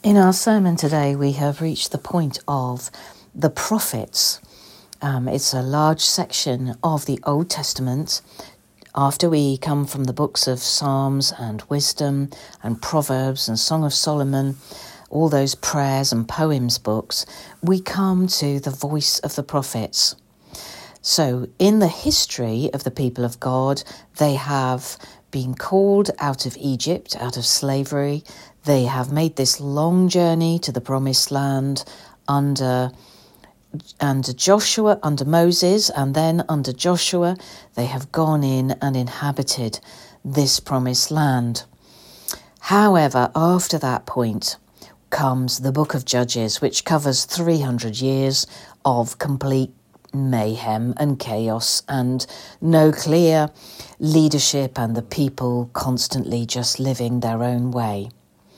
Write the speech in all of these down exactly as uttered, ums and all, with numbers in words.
In our sermon today, we have reached the point of the prophets. Um, it's a large section of the Old Testament. After we come from the books of Psalms and Wisdom and Proverbs and Song of Solomon, all those prayers and poems books, we come to the voice of the prophets. So in the history of the people of God, they have been called out of Egypt, out of slavery. They have made this long journey to the promised land under, under Joshua, under Moses, and then under Joshua, they have gone in and inhabited this promised land. However, after that point comes the book of Judges, which covers three hundred years of complete mayhem and chaos and no clear leadership and the people constantly just living their own way.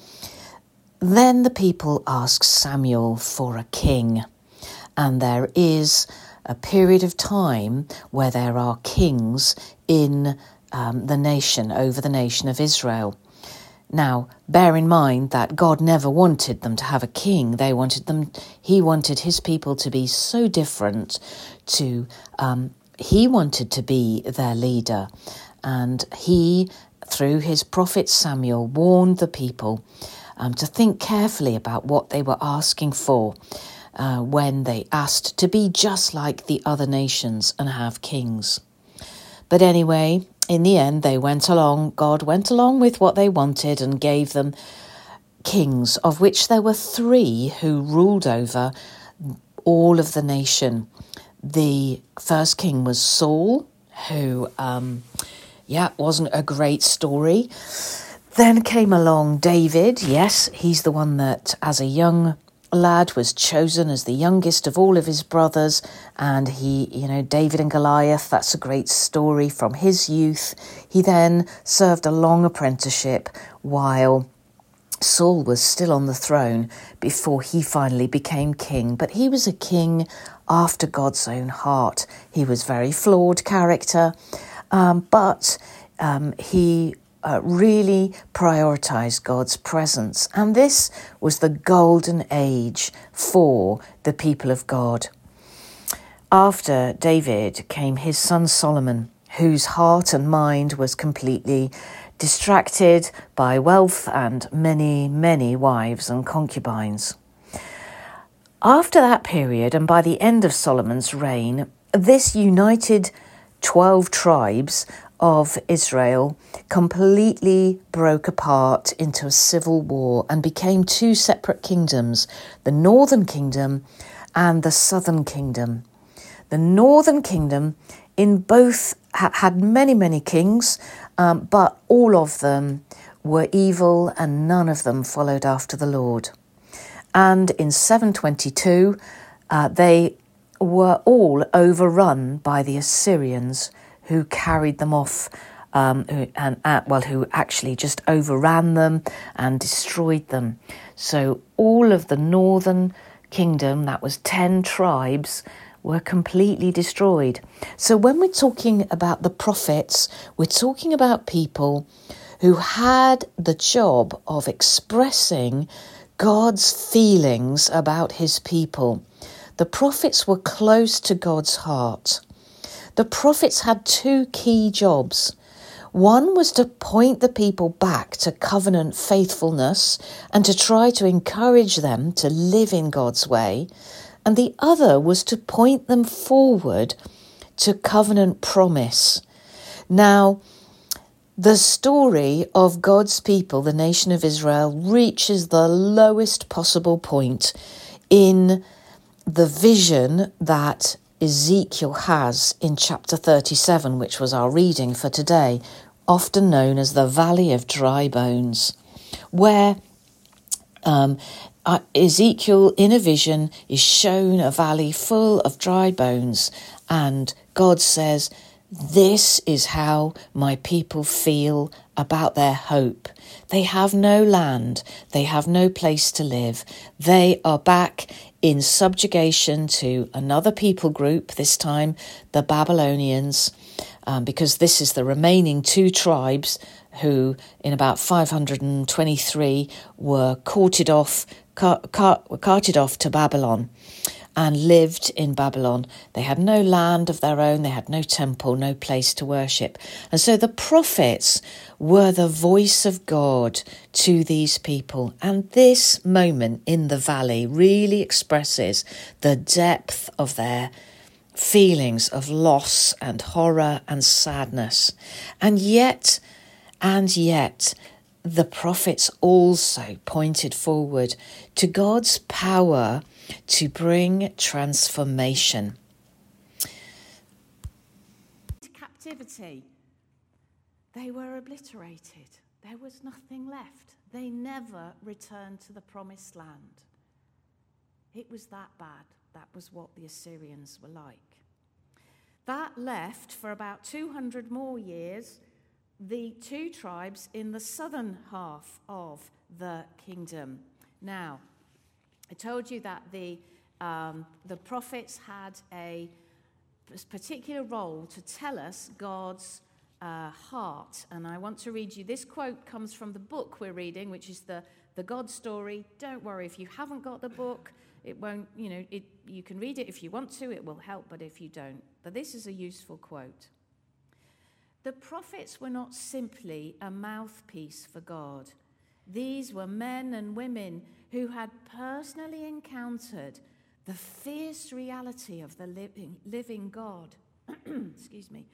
Then the people ask Samuel for a king, and there is a period of time where there are kings in um, the nation, over the nation of Israel. Now, bear in mind that God never wanted them to have a king. They wanted them, he wanted his people to be so different to, um, he wanted to be their leader. And he, through his prophet Samuel, warned the people um, to think carefully about what they were asking for uh, when they asked to be just like the other nations and have kings. But anyway, in the end, they went along, God went along with what they wanted and gave them kings, of which there were three who ruled over all of the nation. The first king was Saul, who, um, yeah, wasn't a great story. Then came along David. Yes, he's the one that, as a young lad, was chosen as the youngest of all of his brothers, and he, you know, David and Goliath, that's a great story from his youth. He then served a long apprenticeship while Saul was still on the throne before he finally became king. But he was a king after God's own heart. He was very flawed character, um, but um, he Uh, really prioritised God's presence. And this was the golden age for the people of God. After David came his son Solomon, whose heart and mind was completely distracted by wealth and many, many wives and concubines. After that period, and by the end of Solomon's reign, this united twelve tribes of Israel completely broke apart into a civil war and became two separate kingdoms, the northern kingdom and the southern kingdom. The northern kingdom in both ha- had many, many kings, um, but all of them were evil and none of them followed after the Lord. And in seven twenty-two, uh, they were all overrun by the Assyrians, who carried them off, um, who, and uh, well, who actually just overran them and destroyed them. So all of the northern kingdom, that was ten tribes, were completely destroyed. So when we're talking about the prophets, we're talking about people who had the job of expressing God's feelings about his people. The prophets were close to God's heart. The prophets had two key jobs. One was to point the people back to covenant faithfulness and to try to encourage them to live in God's way. And the other was to point them forward to covenant promise. Now, the story of God's people, the nation of Israel, reaches the lowest possible point in the vision that Ezekiel has in chapter thirty-seven, which was our reading for today, often known as the Valley of Dry Bones, where um, uh, Ezekiel, in a vision, is shown a valley full of dry bones, and God says, "This is how my people feel about their hope. They have no land, they have no place to live. They are back in subjugation to another people group, this time the Babylonians, um, because this is the remaining two tribes who in about five hundred twenty-three were carted off, car, car, were carted off to Babylon and lived in Babylon. They had no land of their own, they had no temple, no place to worship. And so the prophets were the voice of God to these people. And this moment in the valley really expresses the depth of their feelings of loss and horror and sadness. And yet, and yet, the prophets also pointed forward to God's power to bring transformation. Captivity. They were obliterated. There was nothing left. They never returned to the promised land. It was that bad. That was what the Assyrians were like. That left for about two hundred more years the two tribes in the southern half of the kingdom. Now, I told you that the um, the prophets had a particular role to tell us God's uh, heart. And I want to read you, this quote comes from the book we're reading, which is the, the God story. Don't worry, if you haven't got the book, it won't, you know, it, you can read it if you want to, it will help, but if you don't. But this is a useful quote. The prophets were not simply a mouthpiece for God. These were men and women who had personally encountered the fierce reality of the living, living God. Excuse me.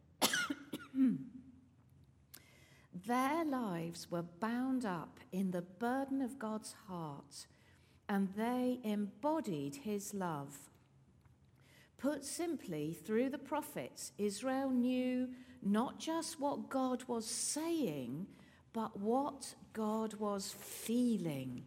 Their lives were bound up in the burden of God's heart, and they embodied his love. Put simply, through the prophets, Israel knew not just what God was saying, but what God was feeling.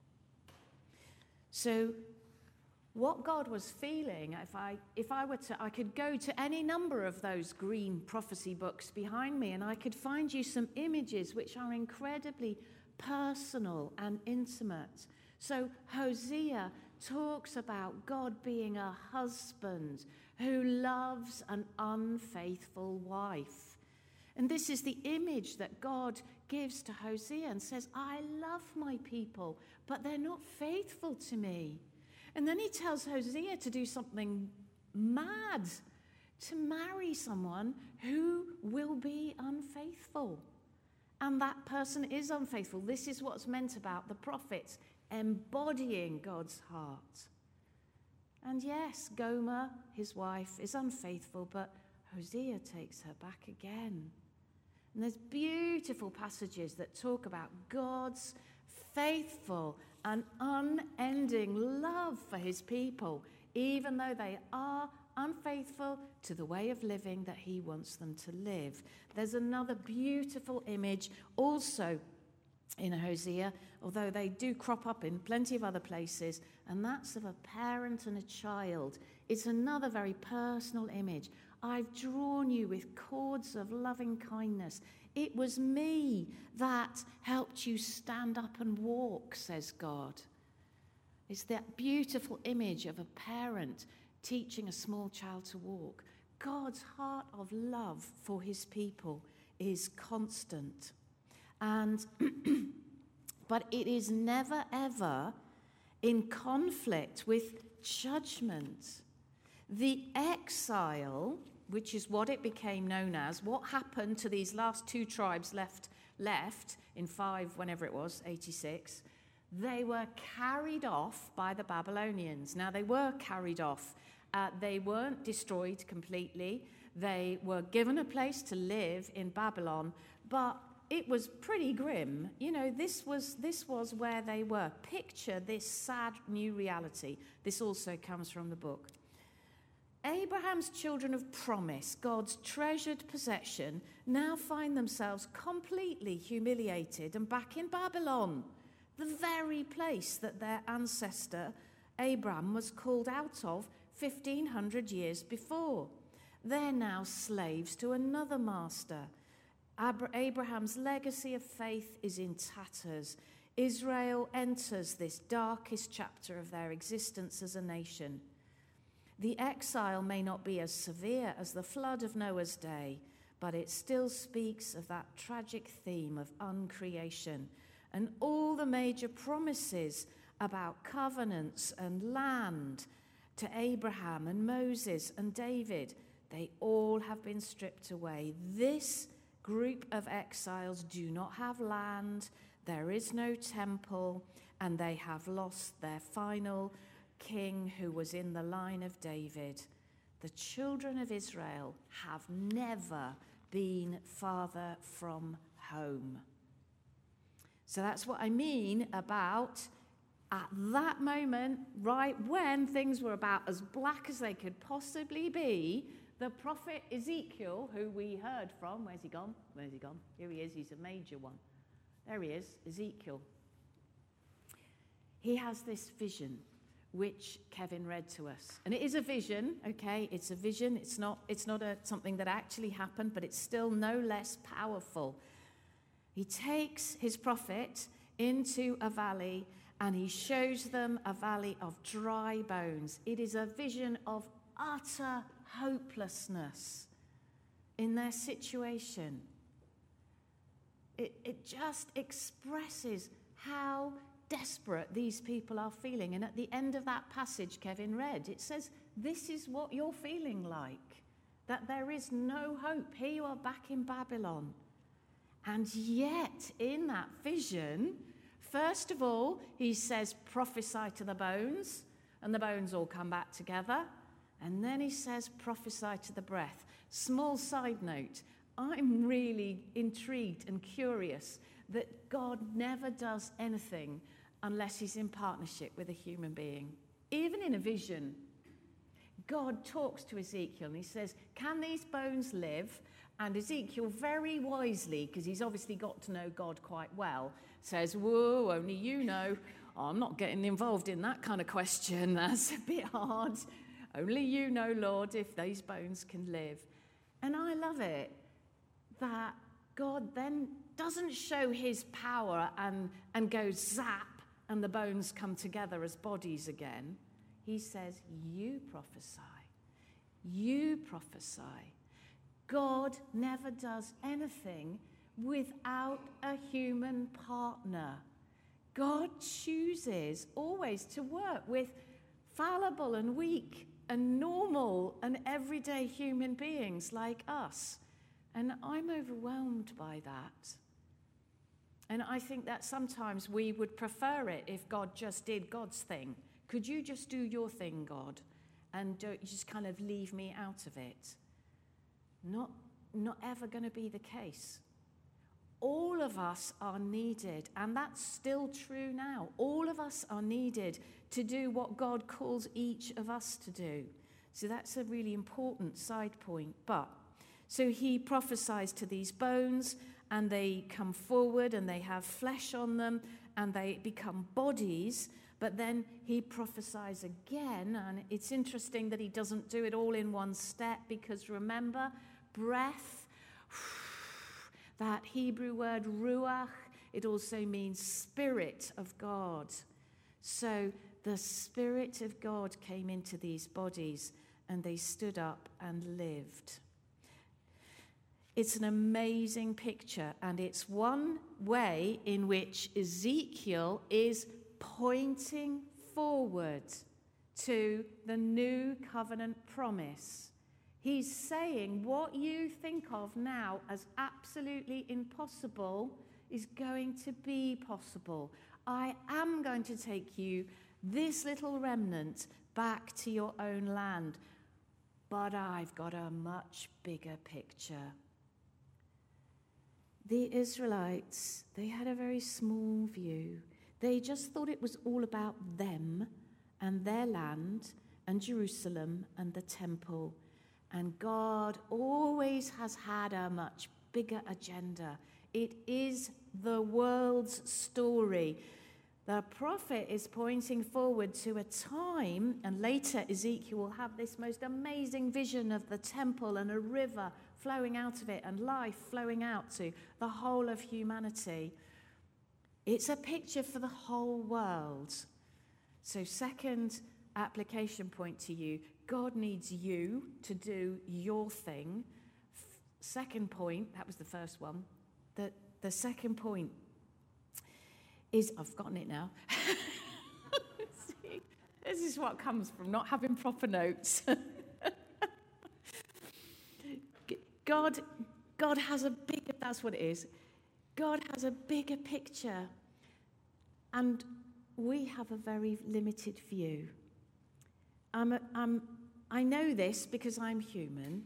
So, what God was feeling, if I if I were to, I could go to any number of those green prophecy books behind me, and I could find you some images which are incredibly personal and intimate. So Hosea talks about God being a husband who loves an unfaithful wife. And this is the image that God gives to Hosea and says, I love my people, but they're not faithful to me. And then he tells Hosea to do something mad, to marry someone who will be unfaithful. And that person is unfaithful. This is what's meant about the prophets, embodying God's heart. And yes, Gomer, his wife, is unfaithful, but Hosea takes her back again. And there's beautiful passages that talk about God's faithful and unending love for his people, even though they are unfaithful to the way of living that he wants them to live. There's another beautiful image also in Hosea, although they do crop up in plenty of other places, and that's of a parent and a child. It's another very personal image. I've drawn you with cords of loving kindness. It was me that helped you stand up and walk, says God. It's that beautiful image of a parent teaching a small child to walk. God's heart of love for his people is constant. And but it is never, ever in conflict with judgment. The exile, which is what it became known as, what happened to these last two tribes left left in five, whenever it was, eighty-six, they were carried off by the Babylonians. Now, they were carried off. Uh, they weren't destroyed completely. They were given a place to live in Babylon, but it was pretty grim. You know, this was this was where they were. Picture this sad new reality. This also comes from the book. Abraham's children of promise, God's treasured possession, now find themselves completely humiliated and back in Babylon, the very place that their ancestor Abraham was called out of fifteen hundred years before. They're now slaves to another master. Abraham's legacy of faith is in tatters. Israel enters this darkest chapter of their existence as a nation. The exile may not be as severe as the flood of Noah's day, but it still speaks of that tragic theme of uncreation. And all the major promises about covenants and land to Abraham and Moses and David, they all have been stripped away. This group of exiles do not have land, there is no temple, and they have lost their final king who was in the line of David. The children of Israel have never been farther from home. So that's what I mean about at that moment, right when things were about as black as they could possibly be, the prophet Ezekiel, who we heard from, where's he gone? Where's he gone? Here he is, he's a major one. There he is, Ezekiel. He has this vision, which Kevin read to us. And it is a vision, okay? It's a vision. It's not, it's not a, something that actually happened, but it's still no less powerful. He takes his prophet into a valley, and he shows them a valley of dry bones. It is a vision of utter hopelessness in their situation. It, it just expresses how desperate these people are feeling. And at the end of that passage Kevin read, it says, this is what you're feeling like, that there is no hope. Here you are back in Babylon. And yet, in that vision, first of all, he says, prophesy to the bones, and the bones all come back together. And then he says, prophesy to the breath. Small side note, I'm really intrigued and curious that God never does anything unless he's in partnership with a human being. Even in a vision, God talks to Ezekiel and he says, can these bones live? And Ezekiel very wisely, because he's obviously got to know God quite well, says, whoa, only you know. I'm not getting involved in that kind of question. That's a bit hard. Only you know, Lord, if these bones can live. And I love it that God then doesn't show his power and, and goes zap and the bones come together as bodies again. He says, you prophesy. You prophesy. God never does anything without a human partner. God chooses always to work with fallible and weak and normal and everyday human beings like us. And I'm overwhelmed by that. And I think that sometimes we would prefer it if God just did God's thing. Could you just do your thing, God, and don't you just kind of leave me out of it? Not, not ever going to be the case. All of us are needed, and that's still true now. All of us are needed to do what God calls each of us to do. So that's a really important side point. But so he prophesies to these bones, and they come forward, and they have flesh on them, and they become bodies. But then he prophesies again, and it's interesting that he doesn't do it all in one step, because remember, breath, that Hebrew word ruach, it also means spirit of God. So the Spirit of God came into these bodies, and they stood up and lived. It's an amazing picture, and it's one way in which Ezekiel is pointing forward to the new covenant promise. He's saying what you think of now as absolutely impossible is going to be possible. I am going to take you, this little remnant, back to your own land. But I've got a much bigger picture. The Israelites, they had a very small view. They just thought it was all about them and their land and Jerusalem and the temple. And God always has had a much bigger agenda. It is the world's story. The prophet is pointing forward to a time, and later Ezekiel will have this most amazing vision of the temple and a river flowing out of it and life flowing out to the whole of humanity. It's a picture for the whole world. So second application point to you, God needs you to do your thing. second point, that was the first one. The, the second point is, I've forgotten it now. See, this is what comes from not having proper notes. God, God has a bigger, that's what it is. God has a bigger picture, and we have a very limited view. I'm a, I'm, I know this because I'm human.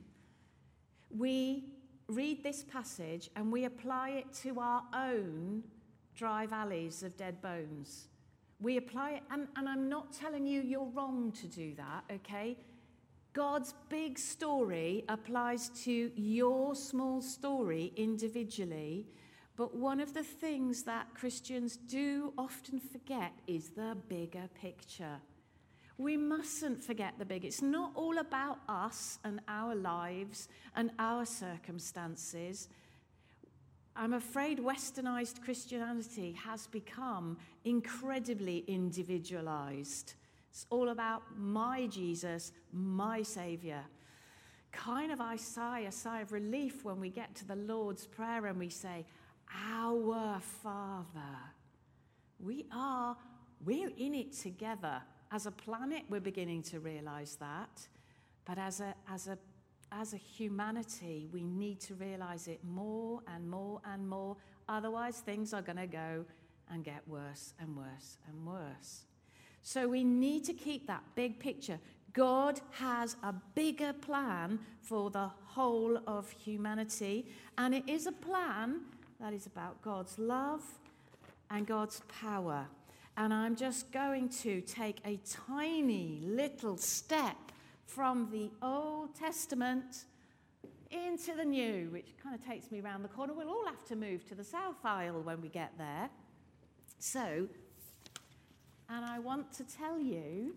We read this passage and we apply it to our own dry valleys of dead bones. We apply it, and, and I'm not telling you you're wrong to do that, okay? God's big story applies to your small story individually, but one of the things that Christians do often forget is the bigger picture. We mustn't forget the big. It's not all about us and our lives and our circumstances. I'm afraid westernized Christianity has become incredibly individualized. It's all about my Jesus, my Saviour. Kind of I sigh a sigh of relief when we get to the Lord's Prayer and we say, Our Father. We are, we're in it together. As a planet, we're beginning to realize that. But as a, as a, as a humanity, we need to realize it more and more and more. Otherwise, things are going to go and get worse and worse and worse. So we need to keep that big picture. God has a bigger plan for the whole of humanity, and it is a plan that is about God's love and God's power. And I'm just going to take a tiny little step from the Old Testament into the New, which kind of takes me around the corner. We'll all have to move to the South Aisle when we get there. So, and I want to tell you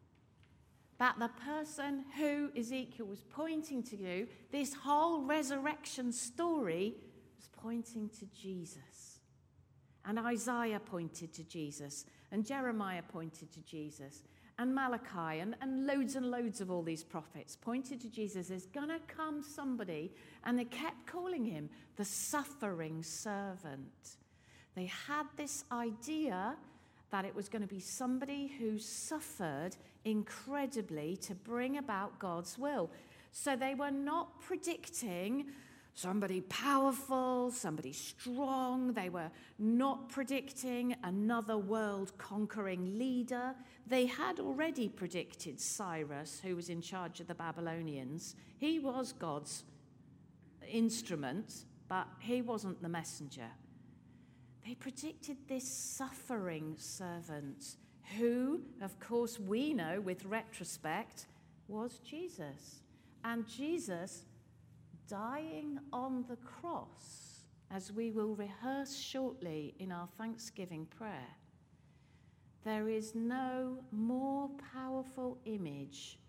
that the person who Ezekiel was pointing to you, this whole resurrection story was pointing to Jesus. And Isaiah pointed to Jesus, and Jeremiah pointed to Jesus, and Malachi, and, and loads and loads of all these prophets pointed to Jesus. There's going to come somebody, and they kept calling him the suffering servant. They had this idea that it was going to be somebody who suffered incredibly to bring about God's will. So they were not predicting somebody powerful, somebody strong. They were not predicting another world-conquering leader. They had already predicted Cyrus, who was in charge of the Babylonians. He was God's instrument, but he wasn't the messenger. They predicted this suffering servant who, of course, we know with retrospect, was Jesus. And Jesus dying on the cross, as we will rehearse shortly in our Thanksgiving prayer. There is no more powerful image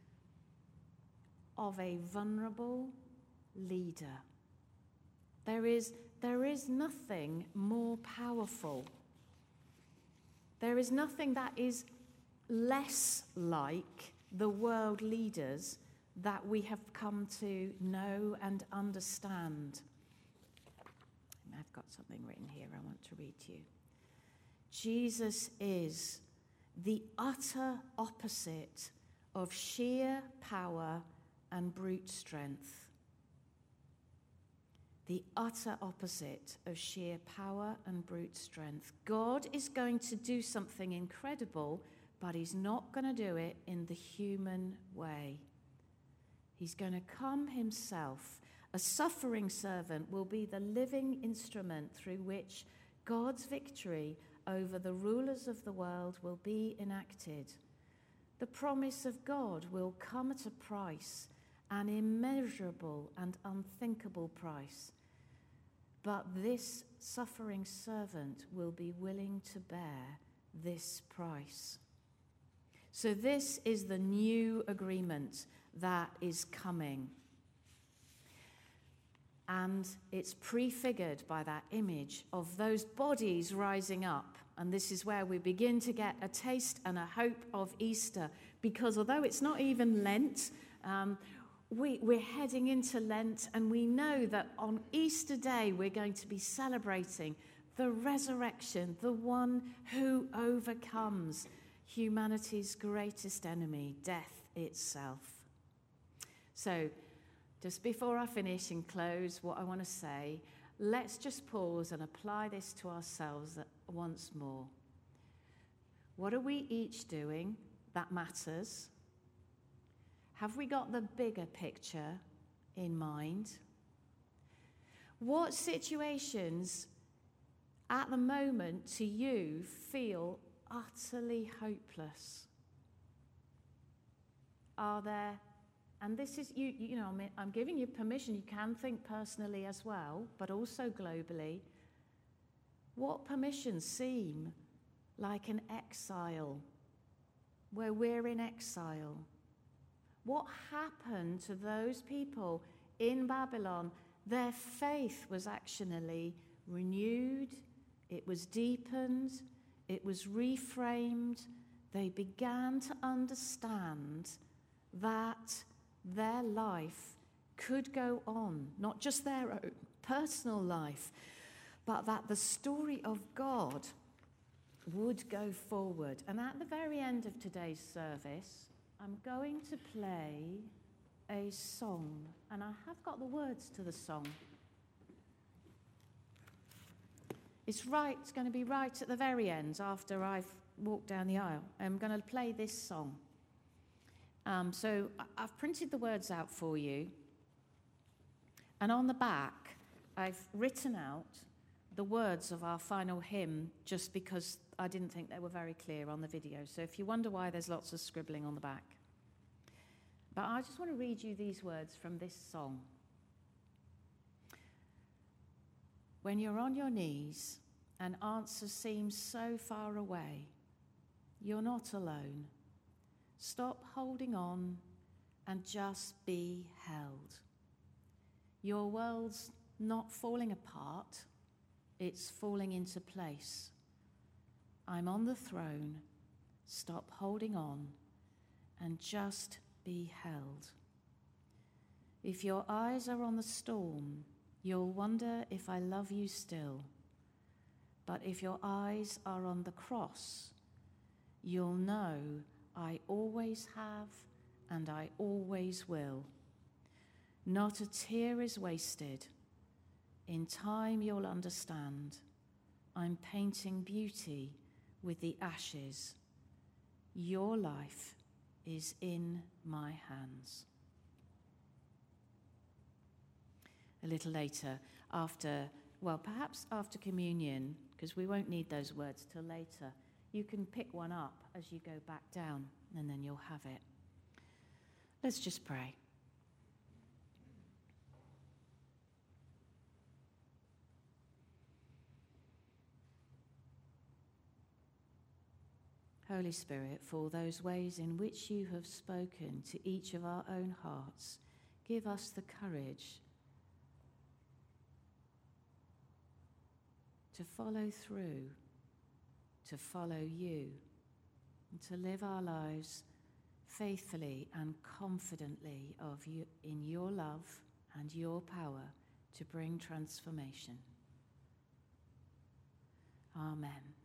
of a vulnerable leader. There is There is nothing more powerful. There is nothing that is less like the world leaders that we have come to know and understand. I've got something written here I want to read to you. Jesus is the utter opposite of sheer power and brute strength. The utter opposite of sheer power and brute strength. God is going to do something incredible, but he's not going to do it in the human way. He's going to come himself. A suffering servant will be the living instrument through which God's victory over the rulers of the world will be enacted. The promise of God will come at a price, an immeasurable and unthinkable price. But this suffering servant will be willing to bear this price. So this is the new agreement that is coming. And it's prefigured by that image of those bodies rising up. And this is where we begin to get a taste and a hope of Easter. Because although it's not even Lent, um, we, we're heading into Lent, and we know that on Easter Day we're going to be celebrating the resurrection, the one who overcomes humanity's greatest enemy, death itself. So, just before I finish and close, what I want to say, let's just pause and apply this to ourselves once more. What are we each doing that matters? Have we got the bigger picture in mind? What situations at the moment to you feel utterly hopeless? Are there, and this is, you, you know, I'm giving you permission, you can think personally as well, but also globally. What permissions seem like an exile, where we're in exile? What happened to those people in Babylon? Their faith was actually renewed, it was deepened, it was reframed. They began to understand that their life could go on, not just their own personal life, but that the story of God would go forward. And at the very end of today's service, I'm going to play a song, and I have got the words to the song. It's right, it's going to be right at the very end after I've walked down the aisle. I'm going to play this song. Um, so I've printed the words out for you, and on the back I've written out the words of our final hymn, just because I didn't think they were very clear on the video. So if you wonder why there's lots of scribbling on the back. But I just want to read you these words from this song. When you're on your knees and answer seems so far away, you're not alone. Stop holding on and just be held. Your world's not falling apart, it's falling into place. I'm on the throne. Stop holding on and just be held. If your eyes are on the storm, you'll wonder if I love you still. But if your eyes are on the cross, you'll know I always have and I always will. Not a tear is wasted. In time you'll understand. I'm painting beauty with the ashes. Your life is in my hands. A little later, after, well, perhaps after communion, because we won't need those words till later, you can pick one up as you go back down, and then you'll have it. Let's just pray. Holy Spirit, for those ways in which you have spoken to each of our own hearts, give us the courage to follow through, to follow you, and to live our lives faithfully and confidently of you, in your love and your power to bring transformation. Amen.